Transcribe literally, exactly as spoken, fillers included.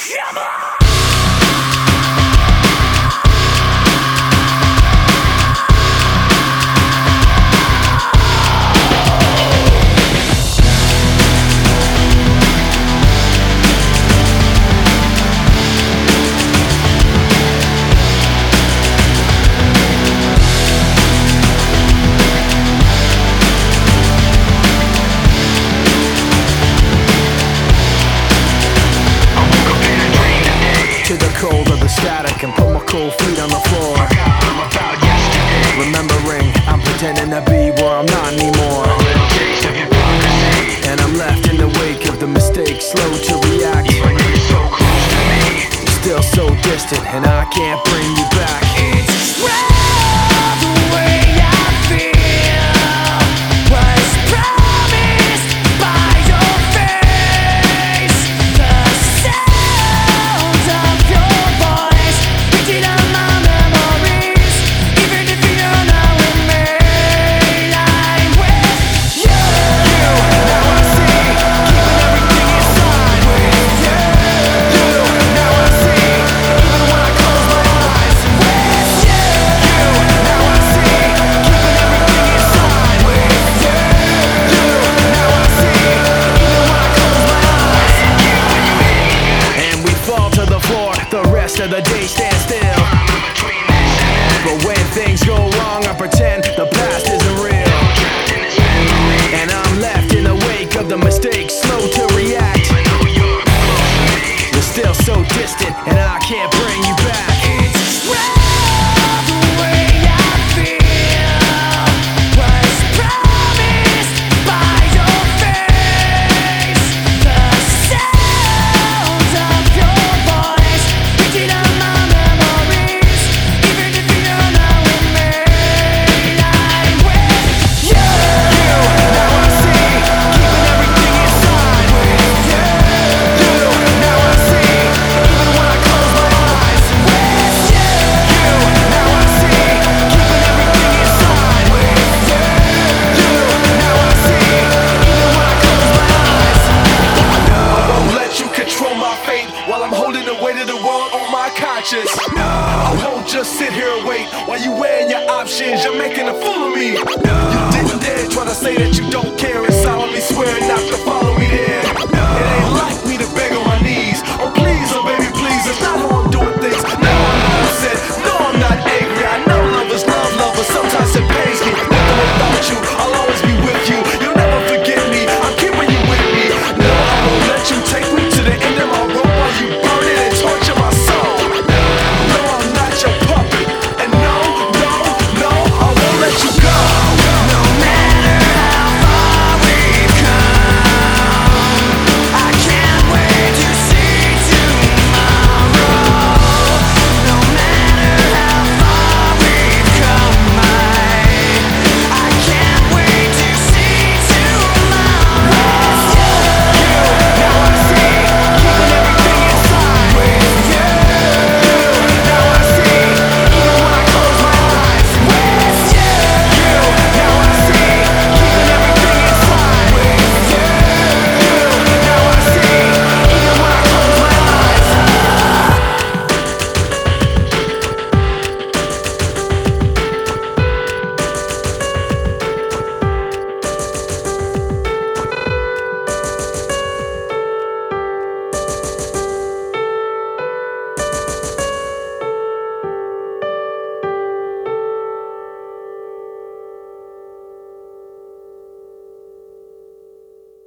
Come on! To the cold of the static and put my cold feet on the floor. I'm about yesterday. Remembering I'm pretending to be where I'm not anymore. A little taste of hypocrisy. And I'm left in the wake of the mistakes, slow to react. Even you're so close to me, Still so distant and I can't bring you back. it's well the way I feel was promised by your face. The sound of your voice picking up my memories. Even if you're not with me, I'm with you. Now I see, keeping everything inside. With you. You, now I see, even when I close my eyes. With you. You, now I see, keeping everything inside. With you. You, now I see, even when I close my eyes. And we fall to the floor, the rest of the day stands